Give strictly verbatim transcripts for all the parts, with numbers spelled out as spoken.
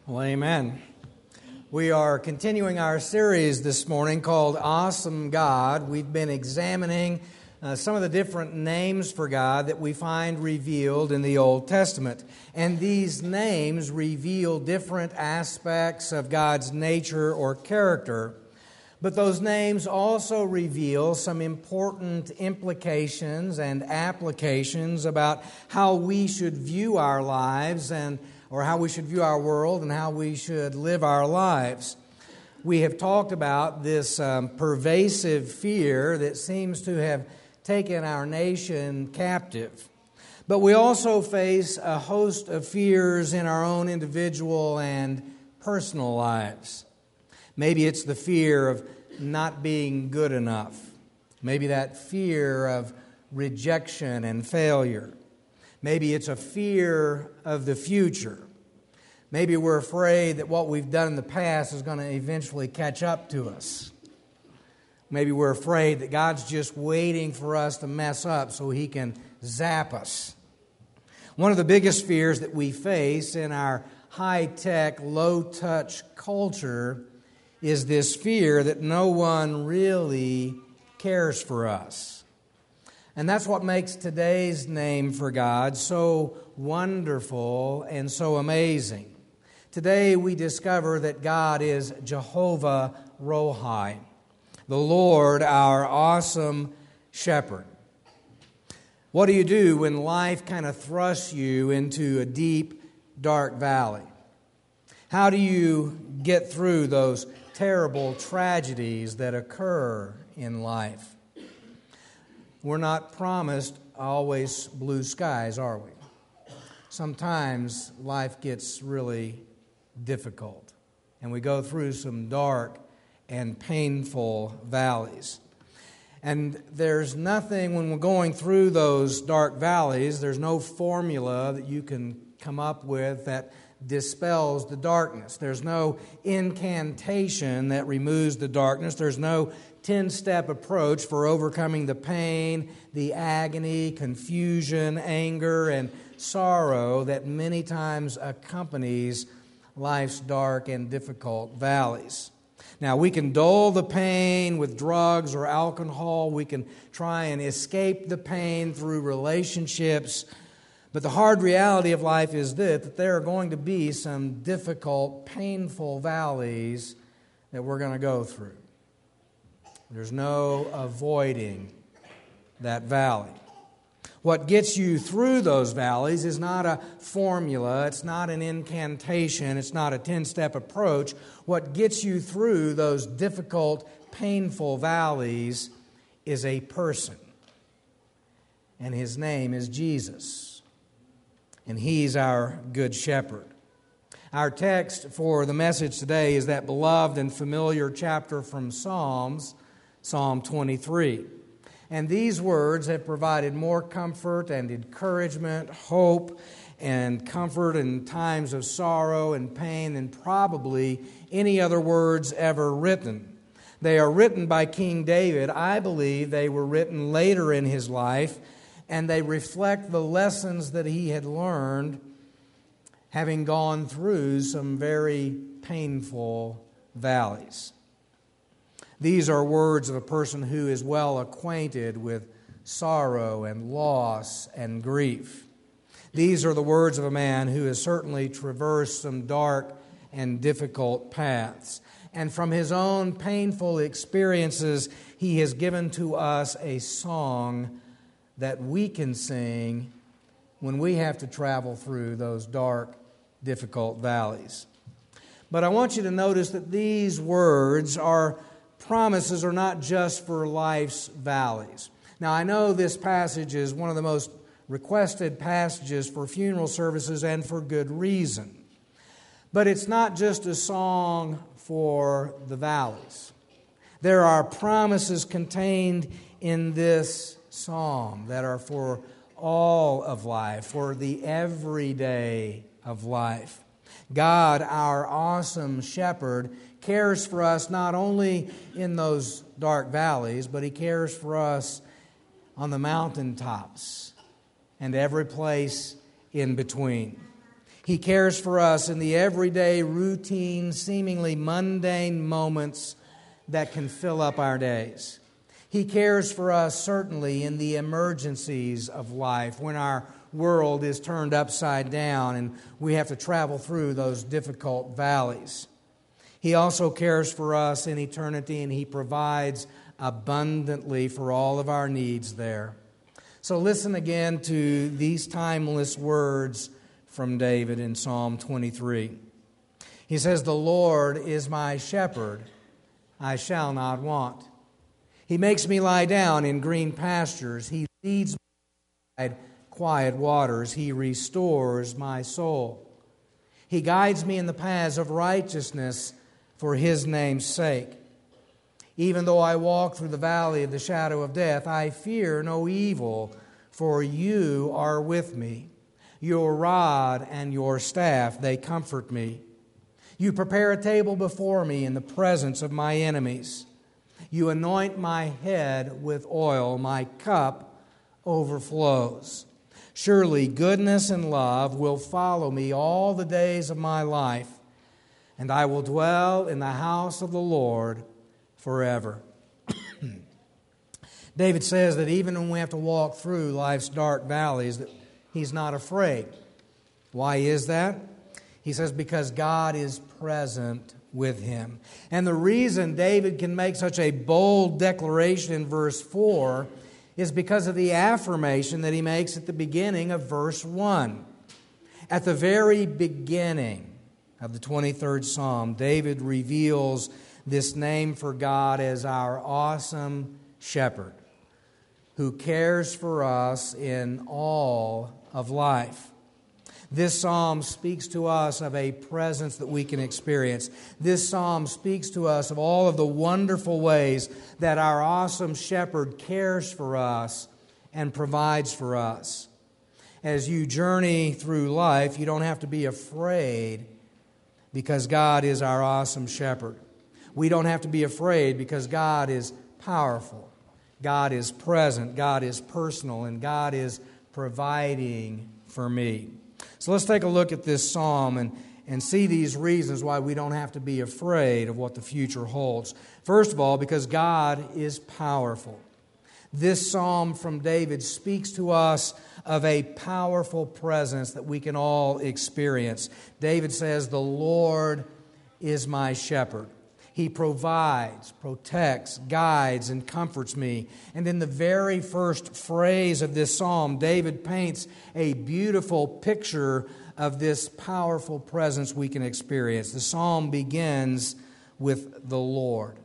Well, amen. We are continuing our series this morning called Awesome God. We've been examining uh, some of the different names for God that we find revealed in the Old Testament. And these names reveal different aspects of God's nature or character. But those names also reveal some important implications and applications about how we should view our lives and or how we should view our world and how we should live our lives. We have talked about this um, pervasive fear that seems to have taken our nation captive. But we also face a host of fears in our own individual and personal lives. Maybe it's the fear of not being good enough. Maybe that fear of rejection and failure. Maybe it's a fear of the future. Maybe we're afraid that what we've done in the past is going to eventually catch up to us. Maybe we're afraid that God's just waiting for us to mess up so He can zap us. One of the biggest fears that we face in our high-tech, low-touch culture is this fear that no one really cares for us. And that's what makes today's name for God so wonderful and so amazing. Today we discover that God is Jehovah Rohi, the Lord, our awesome shepherd. What do you do when life kind of thrusts you into a deep, dark valley? How do you get through those terrible tragedies that occur in life? We're not promised always blue skies, are we? Sometimes life gets really difficult, and we go through some dark and painful valleys. And there's nothing, when we're going through those dark valleys, there's no formula that you can come up with that dispels the darkness. There's no incantation that removes the darkness. There's no ten-step approach for overcoming the pain, the agony, confusion, anger, and sorrow that many times accompanies life's dark and difficult valleys. Now, we can dull the pain with drugs or alcohol. We can try and escape the pain through relationships. But the hard reality of life is this, that there are going to be some difficult, painful valleys that we're going to go through. There's no avoiding that valley. What gets you through those valleys is not a formula, it's not an incantation, it's not a ten-step approach. What gets you through those difficult, painful valleys is a person. And His name is Jesus. And He's our good shepherd. Our text for the message today is that beloved and familiar chapter from Psalms, Psalm twenty-three. And these words have provided more comfort and encouragement, hope and comfort in times of sorrow and pain than probably any other words ever written. They are written by King David. I believe they were written later in his life, and they reflect the lessons that he had learned having gone through some very painful valleys. These are words of a person who is well acquainted with sorrow and loss and grief. These are the words of a man who has certainly traversed some dark and difficult paths. And from his own painful experiences, he has given to us a song that we can sing when we have to travel through those dark, difficult valleys. But I want you to notice that these words are promises are not just for life's valleys. Now, I know this passage is one of the most requested passages for funeral services, and for good reason. But it's not just a song for the valleys. There are promises contained in this psalm that are for all of life, for the everyday of life. God, our awesome shepherd, cares for us not only in those dark valleys, but He cares for us on the mountaintops and every place in between. He cares for us in the everyday, routine, seemingly mundane moments that can fill up our days. He cares for us certainly in the emergencies of life, when our world is turned upside down and we have to travel through those difficult valleys. He also cares for us in eternity, and He provides abundantly for all of our needs there. So listen again to these timeless words from David in Psalm twenty-three. He says, "The Lord is my shepherd, I shall not want. He makes me lie down in green pastures. He leads me beside quiet waters. He restores my soul. He guides me in the paths of righteousness for His name's sake. Even though I walk through the valley of the shadow of death, I fear no evil, for You are with me. Your rod and Your staff, they comfort me. You prepare a table before me in the presence of my enemies. You anoint my head with oil. My cup overflows. Surely goodness and love will follow me all the days of my life, and I will dwell in the house of the Lord forever." David says that even when we have to walk through life's dark valleys, that he's not afraid. Why is that? He says because God is present with him. And the reason David can make such a bold declaration in verse four is because of the affirmation that he makes at the beginning of verse one. At the very beginning of the twenty-third Psalm, David reveals this name for God as our awesome shepherd, who cares for us in all of life. This psalm speaks to us of a presence that we can experience. This psalm speaks to us of all of the wonderful ways that our awesome shepherd cares for us and provides for us. As you journey through life, you don't have to be afraid because God is our awesome shepherd. We don't have to be afraid because God is powerful. God is present, God is personal, and God is providing for me. So let's take a look at this psalm and, and see these reasons why we don't have to be afraid of what the future holds. First of all, because God is powerful. This psalm from David speaks to us of a powerful presence that we can all experience. David says, "The Lord is my shepherd. He provides, protects, guides, and comforts me." And in the very first phrase of this psalm, David paints a beautiful picture of this powerful presence we can experience. The psalm begins with the Lord.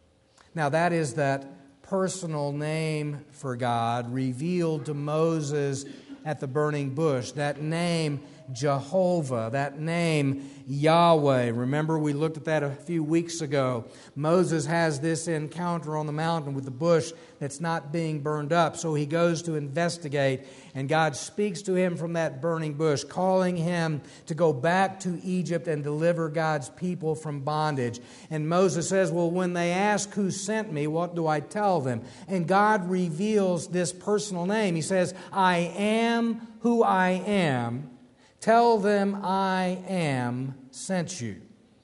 Now, that is that personal name for God revealed to Moses at the burning bush. That name, Jehovah, that name, Yahweh. Remember, we looked at that a few weeks ago. Moses has this encounter on the mountain with the bush that's not being burned up. So he goes to investigate, and God speaks to him from that burning bush, calling him to go back to Egypt and deliver God's people from bondage. And Moses says, "Well, when they ask who sent me, what do I tell them?" And God reveals this personal name. He says, "I am who I am. Tell them I am sent you."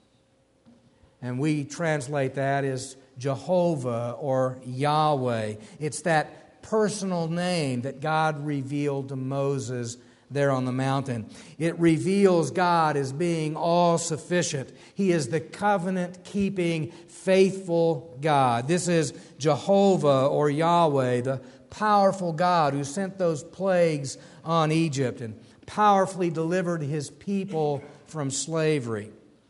And we translate that as Jehovah or Yahweh. It's that personal name that God revealed to Moses there on the mountain. It reveals God as being all-sufficient. He is the covenant-keeping, faithful God. This is Jehovah or Yahweh, the powerful God who sent those plagues on Egypt and powerfully delivered His people from slavery.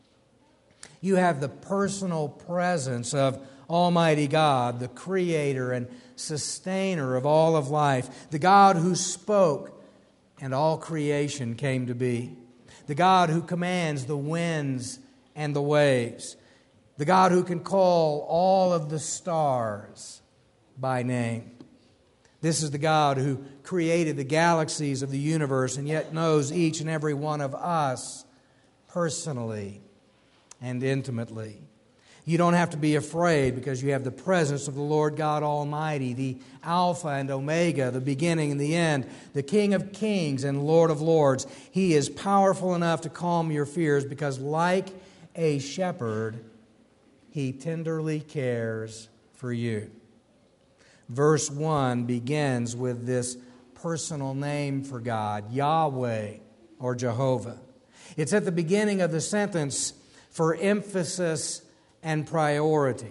You have the personal presence of Almighty God, the creator and sustainer of all of life, the God who spoke and all creation came to be, the God who commands the winds and the waves, the God who can call all of the stars by name. This is the God who created the galaxies of the universe and yet knows each and every one of us personally and intimately. You don't have to be afraid because you have the presence of the Lord God Almighty, the Alpha and Omega, the beginning and the end, the King of Kings and Lord of Lords. He is powerful enough to calm your fears because like a shepherd, He tenderly cares for you. Verse one begins with this personal name for God, Yahweh or Jehovah. It's at the beginning of the sentence for emphasis and priority.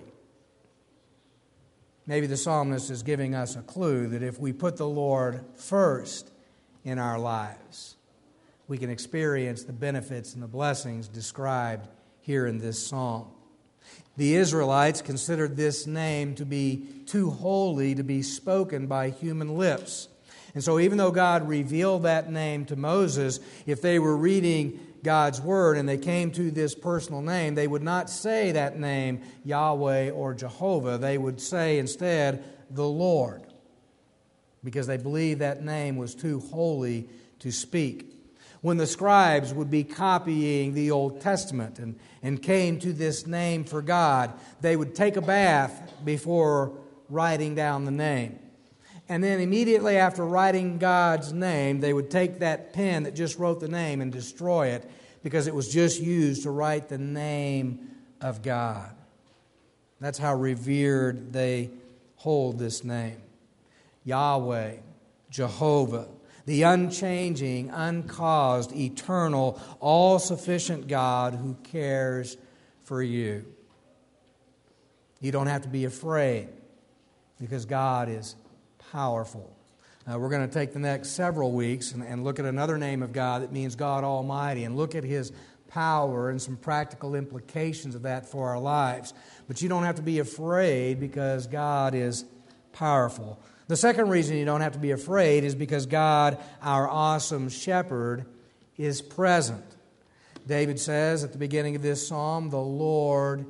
Maybe the psalmist is giving us a clue that if we put the Lord first in our lives, we can experience the benefits and the blessings described here in this psalm. The Israelites considered this name to be too holy to be spoken by human lips. And so even though God revealed that name to Moses, if they were reading God's Word and they came to this personal name, they would not say that name, Yahweh or Jehovah. They would say instead, the Lord, because they believed that name was too holy to speak. When the scribes would be copying the Old Testament and, and came to this name for God, they would take a bath before writing down the name. And then immediately after writing God's name, they would take that pen that just wrote the name and destroy it because it was just used to write the name of God. That's how revered they hold this name. Yahweh, Jehovah, the unchanging, uncaused, eternal, all-sufficient God who cares for you. You don't have to be afraid because God is powerful. Uh, we're going to take the next several weeks and, and look at another name of God that means God Almighty and look at His power and some practical implications of that for our lives. But you don't have to be afraid because God is powerful. The second reason you don't have to be afraid is because God, our awesome shepherd, is present. David says at the beginning of this psalm, the Lord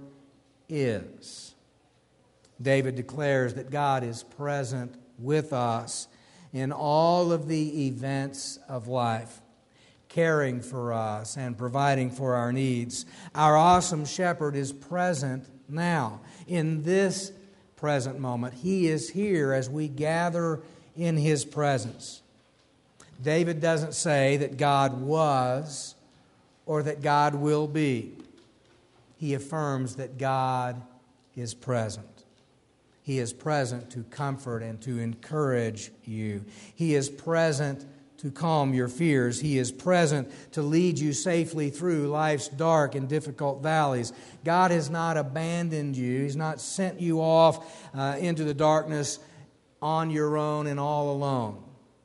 is. David declares that God is present with us in all of the events of life, caring for us and providing for our needs. Our awesome shepherd is present now in this present moment. He is here as we gather in His presence. David doesn't say that God was or that God will be. He affirms that God is present. He is present to comfort and to encourage you. He is present to calm your fears. He is present to lead you safely through life's dark and difficult valleys. God has not abandoned you. He's not sent you off uh, into the darkness on your own and all alone.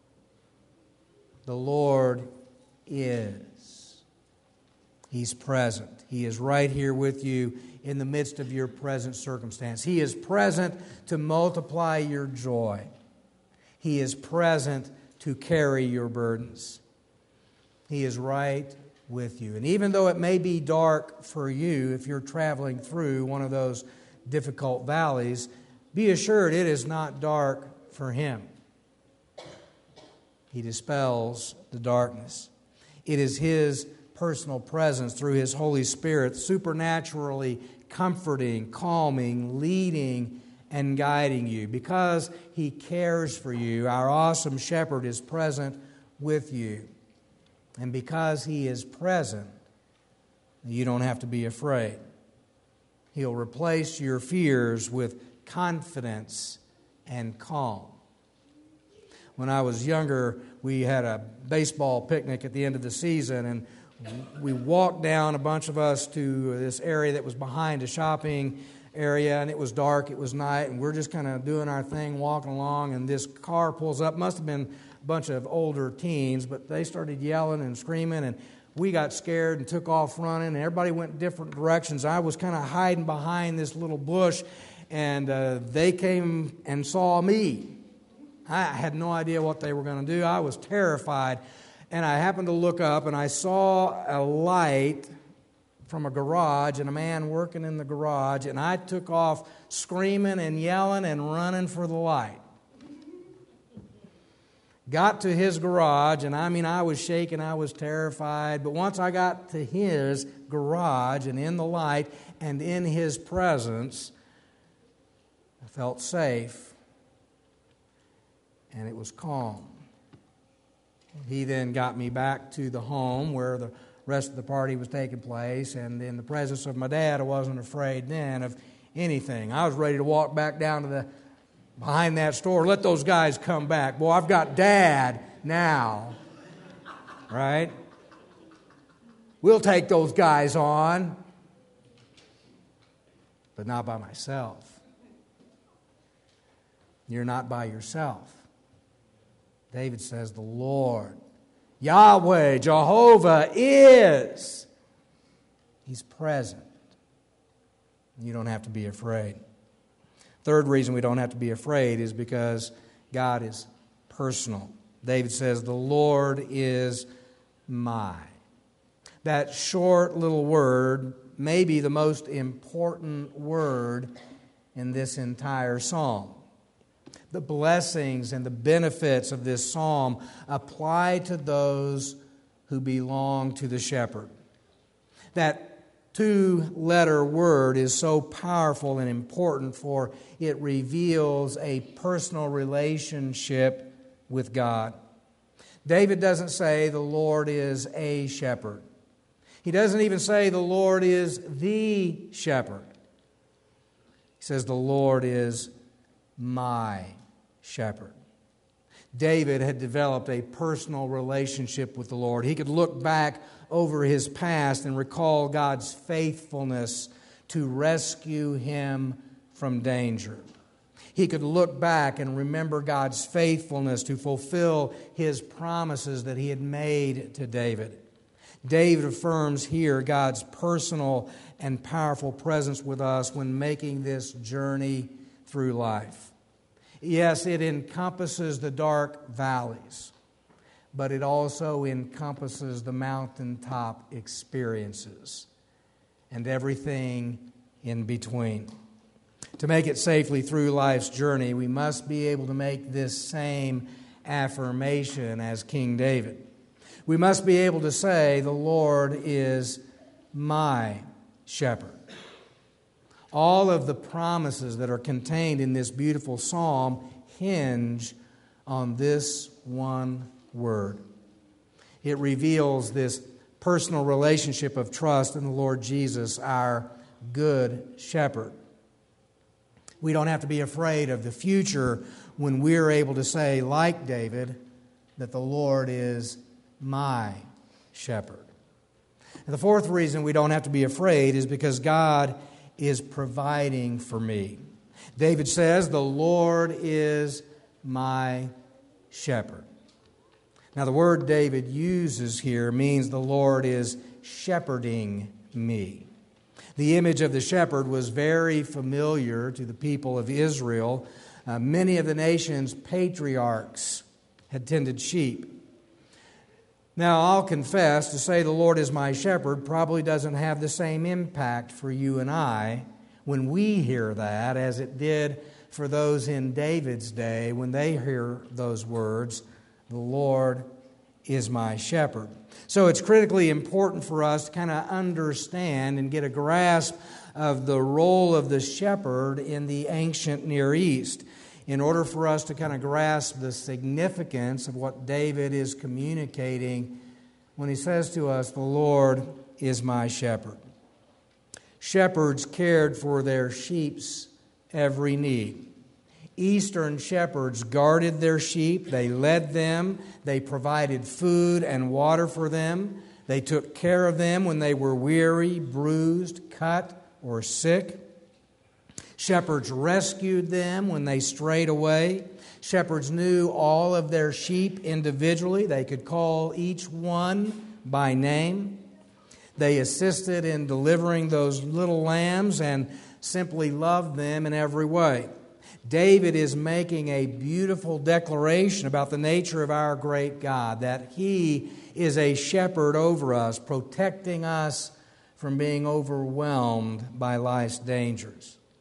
The Lord is. He's present. He is right here with you in the midst of your present circumstance. He is present to multiply your joy. He is present to carry your burdens. He is right with you. And even though it may be dark for you if you're traveling through one of those difficult valleys, be assured it is not dark for Him. He dispels the darkness. It is His personal presence through His Holy Spirit, supernaturally comforting, calming, leading, and guiding you. Because He cares for you, our awesome shepherd is present with you. And because He is present, you don't have to be afraid. He'll replace your fears with confidence and calm. When I was younger, we had a baseball picnic at the end of the season, and we walked down, a bunch of us, to this area that was behind a shopping area, and it was dark, it was night, and we're just kind of doing our thing, walking along, and this car pulls up. Must have been a bunch of older teens, but they started yelling and screaming, and we got scared and took off running, and everybody went different directions. I was kind of hiding behind this little bush, and uh, they came and saw me. I had no idea what they were going to do. I was terrified. And I happened to look up, and I saw a light from a garage and a man working in the garage, and I took off screaming and yelling and running for the light. got to his garage, and I mean, I was shaking, I was terrified, but once I got to his garage and in the light and in his presence, I felt safe, and it was calm. He then got me back to the home where the rest of the party was taking place, and in the presence of my dad, I wasn't afraid then of anything. I was ready to walk back down to the behind that store, let those guys come back. Boy, I've got Dad now, right? We'll take those guys on, but not by myself. You're not by yourself. David says, the Lord, Yahweh, Jehovah is. He's present. You don't have to be afraid. Third reason we don't have to be afraid is because God is personal. David says, the Lord is my. That short little word may be the most important word in this entire psalm. The blessings and the benefits of this psalm apply to those who belong to the shepherd. That two-letter word is so powerful and important, for it reveals a personal relationship with God. David doesn't say the Lord is a shepherd. He doesn't even say the Lord is the shepherd. He says the Lord is my shepherd. David had developed a personal relationship with the Lord. He could look back over his past and recall God's faithfulness to rescue him from danger. He could look back and remember God's faithfulness to fulfill his promises that he had made to David. David affirms here God's personal and powerful presence with us when making this journey through life. Yes, it encompasses the dark valleys, but it also encompasses the mountaintop experiences and everything in between. To make it safely through life's journey, we must be able to make this same affirmation as King David. We must be able to say, the Lord is my shepherd. All of the promises that are contained in this beautiful psalm hinge on this one word. It reveals this personal relationship of trust in the Lord Jesus, our good shepherd. We don't have to be afraid of the future when we're able to say, like David, that the Lord is my shepherd. And the fourth reason we don't have to be afraid is because God is providing for me. David says, the Lord is my shepherd. Now, the word David uses here means the Lord is shepherding me. The image of the shepherd was very familiar to the people of Israel. Uh, many of the nation's patriarchs had tended sheep. Now, I'll confess, to say the Lord is my shepherd probably doesn't have the same impact for you and I when we hear that as it did for those in David's day when they hear those words, the Lord is my shepherd. So it's critically important for us to kind of understand and get a grasp of the role of the shepherd in the ancient Near East, in order for us to kind of grasp the significance of what David is communicating when he says to us, the Lord is my shepherd. Shepherds cared for their sheep's every need. Eastern shepherds guarded their sheep, they led them, they provided food and water for them, they took care of them when they were weary, bruised, cut, or sick. Shepherds rescued them when they strayed away. Shepherds knew all of their sheep individually. They could call each one by name. They assisted in delivering those little lambs and simply loved them in every way. David is making a beautiful declaration about the nature of our great God, that He is a shepherd over us, protecting us from being overwhelmed by life's dangers.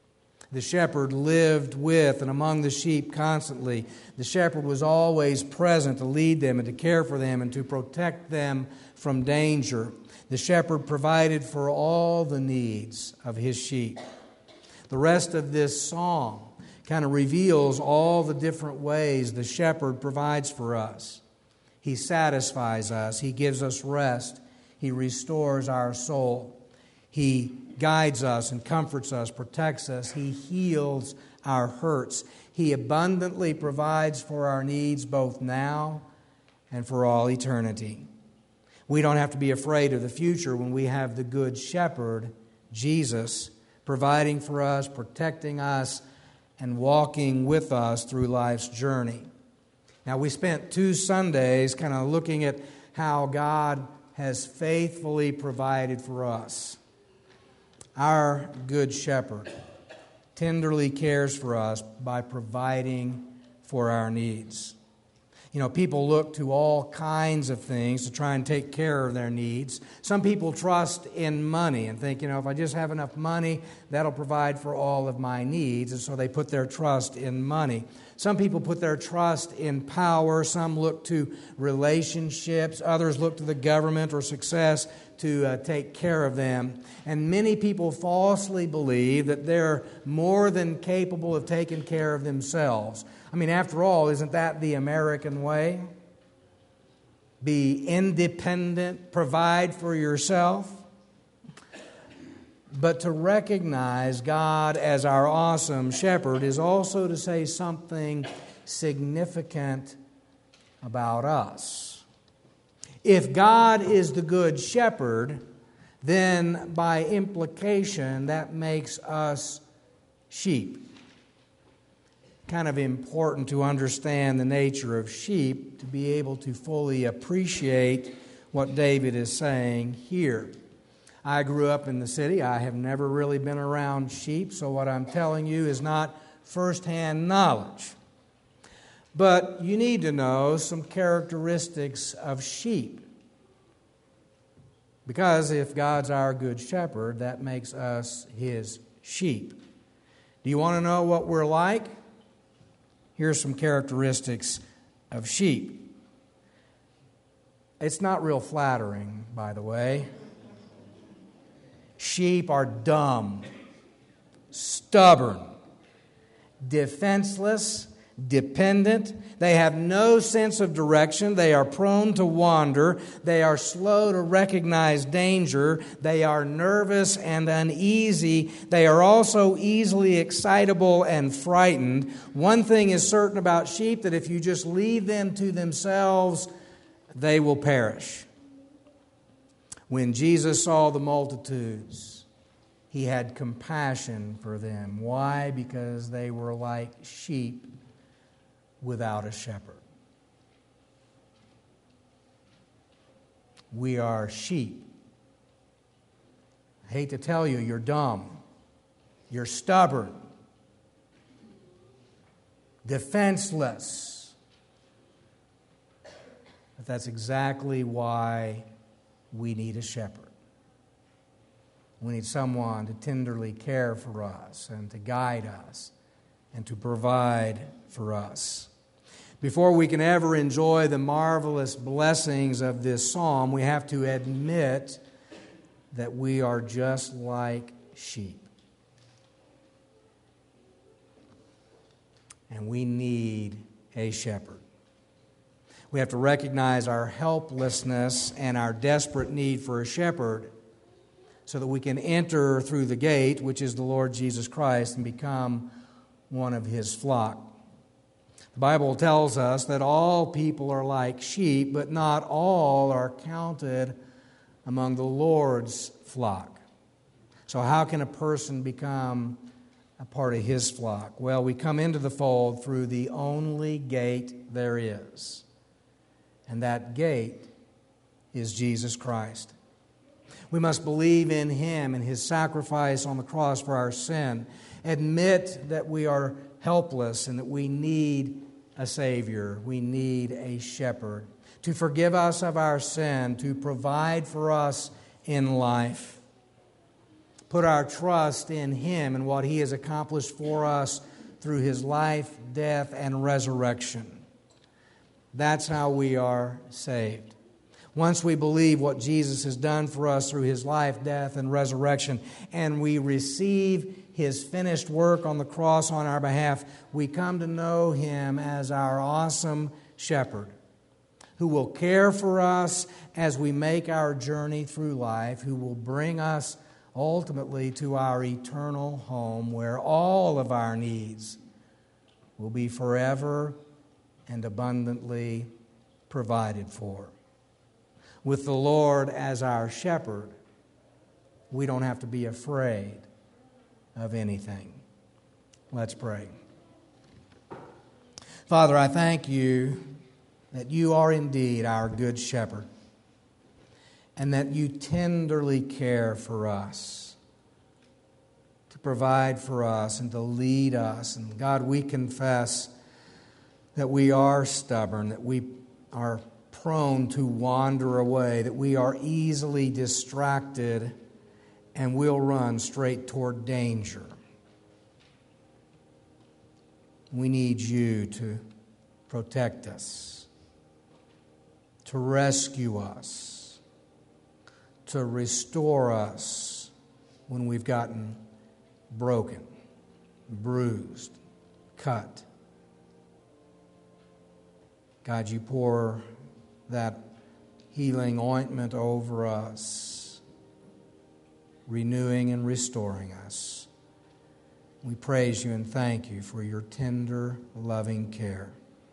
The shepherd lived with and among the sheep constantly. The shepherd was always present to lead them and to care for them and to protect them from danger. The shepherd provided for all the needs of his sheep. The rest of this song kind of reveals all the different ways the shepherd provides for us. He satisfies us. He gives us rest. He restores our soul. He guides us and comforts us, protects us. He heals our hurts. He abundantly provides for our needs both now and for all eternity. We don't have to be afraid of the future when we have the Good Shepherd, Jesus, providing for us, protecting us, and walking with us through life's journey. Now, we spent two Sundays kind of looking at how God has faithfully provided for us. Our Good Shepherd tenderly cares for us by providing for our needs. You know, people look to all kinds of things to try and take care of their needs. Some people trust in money and think, you know, if I just have enough money, that'll provide for all of my needs. And so they put their trust in money. Some people put their trust in power. Some look to relationships. Others look to the government or success to uh, take care of them. And many people falsely believe that they're more than capable of taking care of themselves. I mean, after all, isn't that the American way? Be independent, provide for yourself. But to recognize God as our awesome shepherd is also to say something significant about us. If God is the good shepherd, then by implication that makes us sheep. Kind of important to understand the nature of sheep to be able to fully appreciate what David is saying here. I grew up in the city. I have never really been around sheep, so what I'm telling you is not firsthand knowledge. But you need to know some characteristics of sheep. Because if God's our good shepherd, that makes us his sheep. Do you want to know what we're like? Here's some characteristics of sheep. It's not real flattering, by the way. Sheep are dumb, stubborn, defenseless, dependent. They have no sense of direction. They are prone to wander. They are slow to recognize danger. They are nervous and uneasy. They are also easily excitable and frightened. One thing is certain about sheep, that if you just leave them to themselves, they will perish. When Jesus saw the multitudes, he had compassion for them. Why? Because they were like sheep without a shepherd. We are sheep. I hate to tell you, you're dumb. You're stubborn. Defenseless. But that's exactly why we need a shepherd. We need someone to tenderly care for us and to guide us and to provide for us. Before we can ever enjoy the marvelous blessings of this psalm, we have to admit that we are just like sheep. And we need a shepherd. We have to recognize our helplessness and our desperate need for a shepherd so that we can enter through the gate, which is the Lord Jesus Christ, and become one of his flock. The Bible tells us that all people are like sheep, but not all are counted among the Lord's flock. So how can a person become a part of his flock? Well, we come into the fold through the only gate there is. And that gate is Jesus Christ. We must believe in him and his sacrifice on the cross for our sin. Admit that we are helpless and that we need a Savior. We need a shepherd to forgive us of our sin, to provide for us in life. put our trust in Him and what He has accomplished for us through His life, death, and resurrection. That's how we are saved. Once we believe what Jesus has done for us through His life, death, and resurrection, and we receive His finished work on the cross on our behalf, we come to know Him as our awesome shepherd, who will care for us as we make our journey through life, who will bring us ultimately to our eternal home where all of our needs will be forever and abundantly provided for. With the Lord as our shepherd, we don't have to be afraid of anything. Let's pray. Father, I thank You that You are indeed our good shepherd and that You tenderly care for us, to provide for us and to lead us. And God, we confess that we are stubborn, that we are prone to wander away, that we are easily distracted and will run straight toward danger. We need You to protect us, to rescue us, to restore us when we've gotten broken, bruised, cut. God, You pour that healing ointment over us, renewing and restoring us. We praise You and thank You for Your tender, loving care.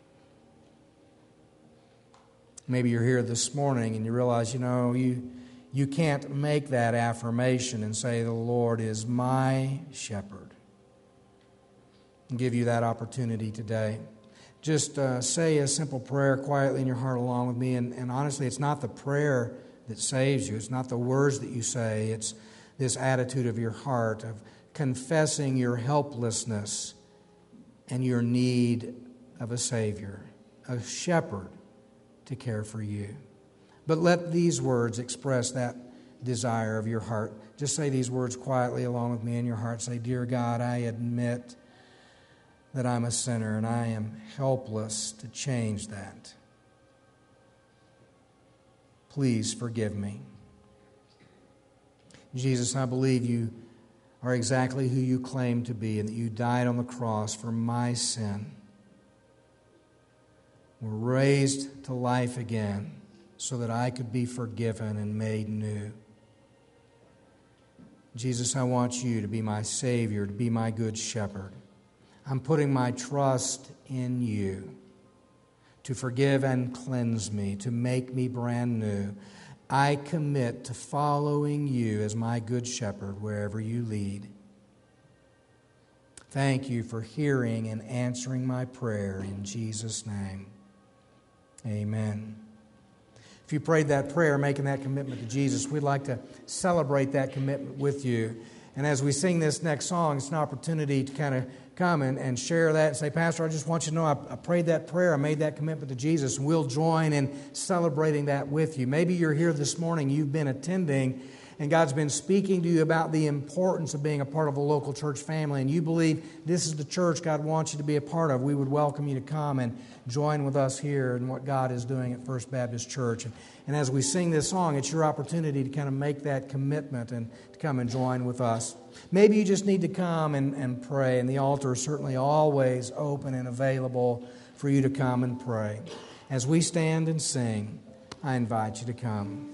Maybe you're here this morning and you realize, you know, you, you can't make that affirmation and say, the Lord is my shepherd. I'll give you that opportunity today. Just uh, say a simple prayer quietly in your heart along with me. And, and honestly, it's not the prayer that saves you. It's not the words that you say. It's this attitude of your heart of confessing your helplessness and your need of a Savior, a shepherd to care for you. But let these words express that desire of your heart. Just say these words quietly along with me in your heart. Say, Dear God, I admit that I'm a sinner and I am helpless to change that. Please forgive me. Jesus, I believe You are exactly who You claim to be and that You died on the cross for my sin. Were raised to life again so that I could be forgiven and made new. Jesus, I want You to be my Savior, to be my good shepherd. I'm putting my trust in You to forgive and cleanse me, to make me brand new. I commit to following You as my good shepherd wherever You lead. Thank You for hearing and answering my prayer in Jesus' name. Amen. If you prayed that prayer, making that commitment to Jesus, we'd like to celebrate that commitment with you. And as we sing this next song, it's an opportunity to kind of come and, and share that and say, Pastor, I just want you to know I, I prayed that prayer, I made that commitment to Jesus, and we'll join in celebrating that with you. Maybe you're here this morning, you've been attending, and God's been speaking to you about the importance of being a part of a local church family, and you believe this is the church God wants you to be a part of. We would welcome you to come and join with us here in what God is doing at First Baptist Church. And, and as we sing this song, it's your opportunity to kind of make that commitment and to come and join with us. Maybe you just need to come and, and pray, and the altar is certainly always open and available for you to come and pray. As we stand and sing, I invite you to come.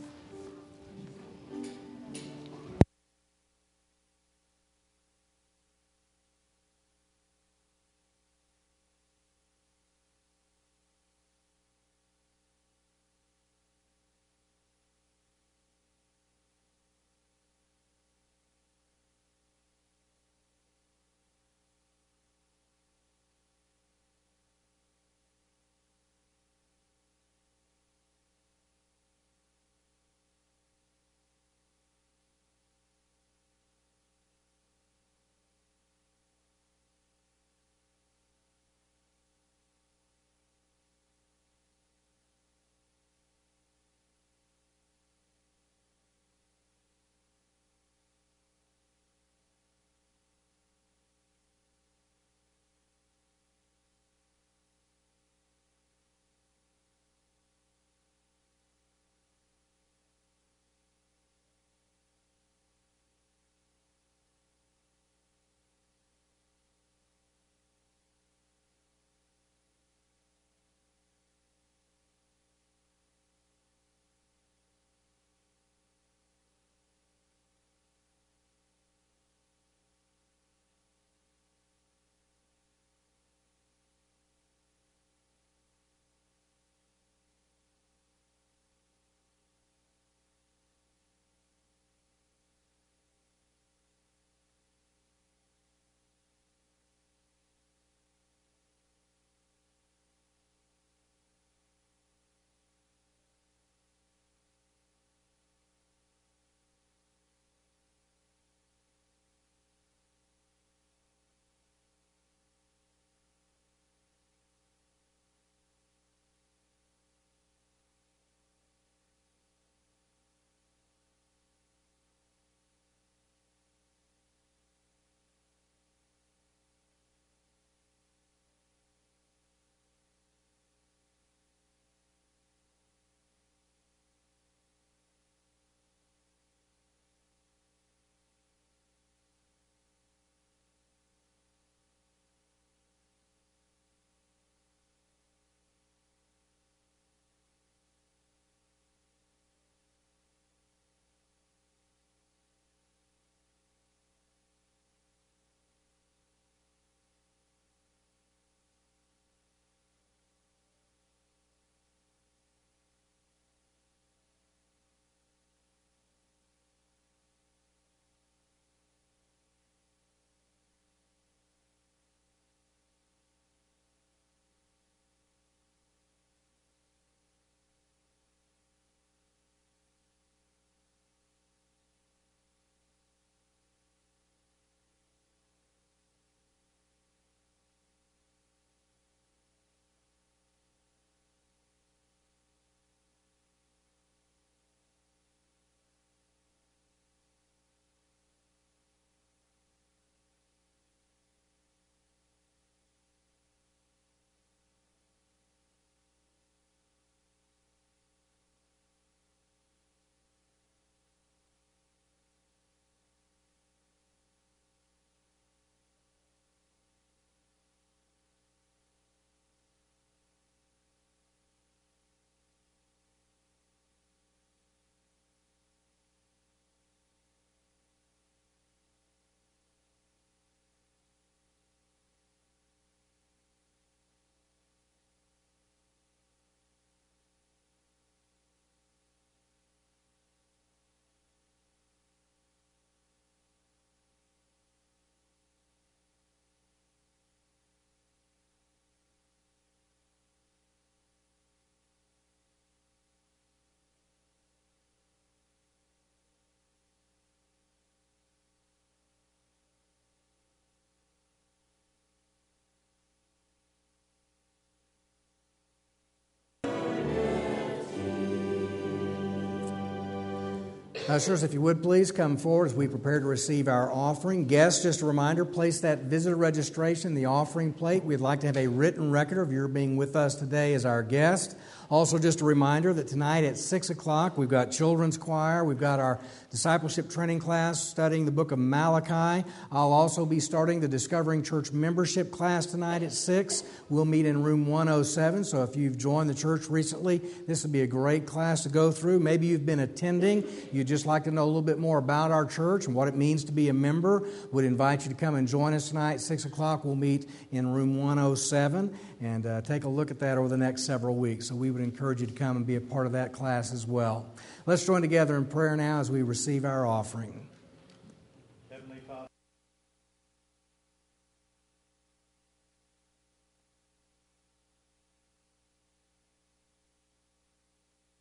Ushers, if you would please come forward as we prepare to receive our offering. Guests, just a reminder, place that visitor registration, the offering plate. We'd like to have a written record of your being with us today as our guest. Also, just a reminder that tonight at six o'clock, we've got children's choir. We've got our discipleship training class studying the book of Malachi. I'll also be starting the Discovering Church membership class tonight at six. We'll meet in room one oh seven, so if you've joined the church recently, this would be a great class to go through. Maybe you've been attending. You'd just like to know a little bit more about our church and what it means to be a member. Would invite you to come and join us tonight at six o'clock. We'll meet in room one oh seven and uh, take a look at that over the next several weeks. So we would encourage you to come and be a part of that class as well. Let's join together in prayer now as we receive our offering. Heavenly Father,